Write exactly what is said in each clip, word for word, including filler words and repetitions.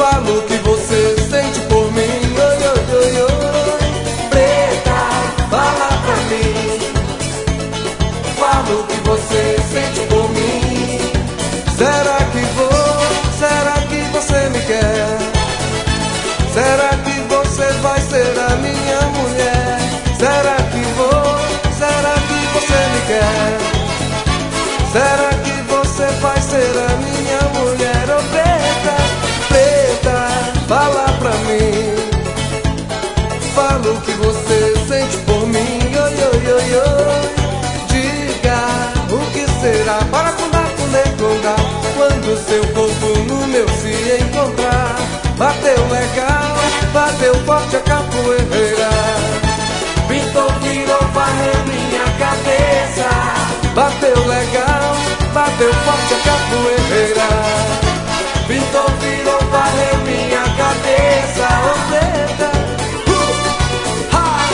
Fala o que você sente por mim. Oi, oi, oi, oi. Preta, fala pra mim. Fala o que você sente por mim. Será que vou? Será que você me quer? Será que você vai ser a minha mulher? Será que vou? Será que você me quer? Será que você vai ser a minha mulher? Oh, preta, preta, fala pra mim. Fala o que você sente por mim. Oi, oi, oi, oi. Diga o que será para contar com negonga quando seu corpo no meu se encontrar. Bateu legal, bateu forte a capoeira. Pintou, virou, varreu minha cabeça. Bateu legal, bateu forte a capoeira. Pintou, virou, varreu minha cabeça. Oh, preta, uh, ha.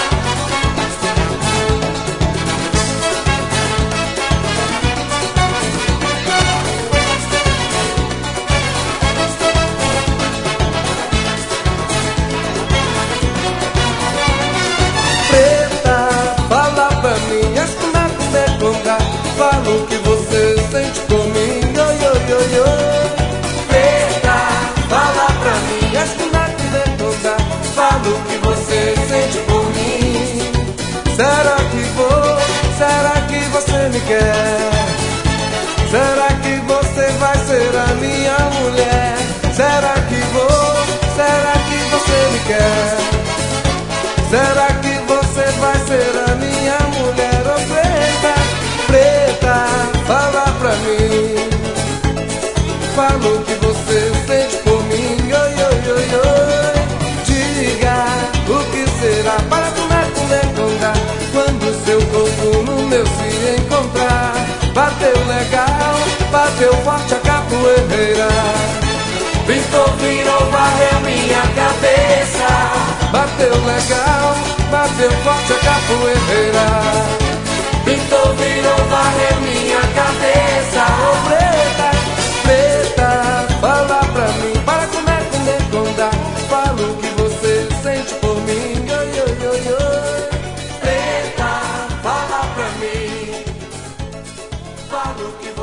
Preta, fala pra mim, escuna com deconga. Fala o que você sente por mim. Oi, oi, oi, oi. Preta, fala pra mim, escuna com deconga. Fala o que você sente por mim. Será que vou? Será que você me quer? Será que você vai ser a minha mulher? Será que vou? Será que você me quer? Será que você vai ser a minha mulher? Oh, preta, preta, fala pra mim. Fala o que você sente por mim. Oi, oi, oi, oi. Diga o que será para comer, comer, congar quando seu corpo no meu se encontrar. Bateu legal, bateu forte a capoeira. Pintou, virou, varreu minha cabeça. Bateu legal, bateu forte a capoeira. Pintou, virou, varreu minha cabeça. Oh, preta, preta, fala pra mim. Para comer, comer, contar. Fala o que você sente por mim. Oi, oi, oi, oi. Preta, fala pra mim. Fala o que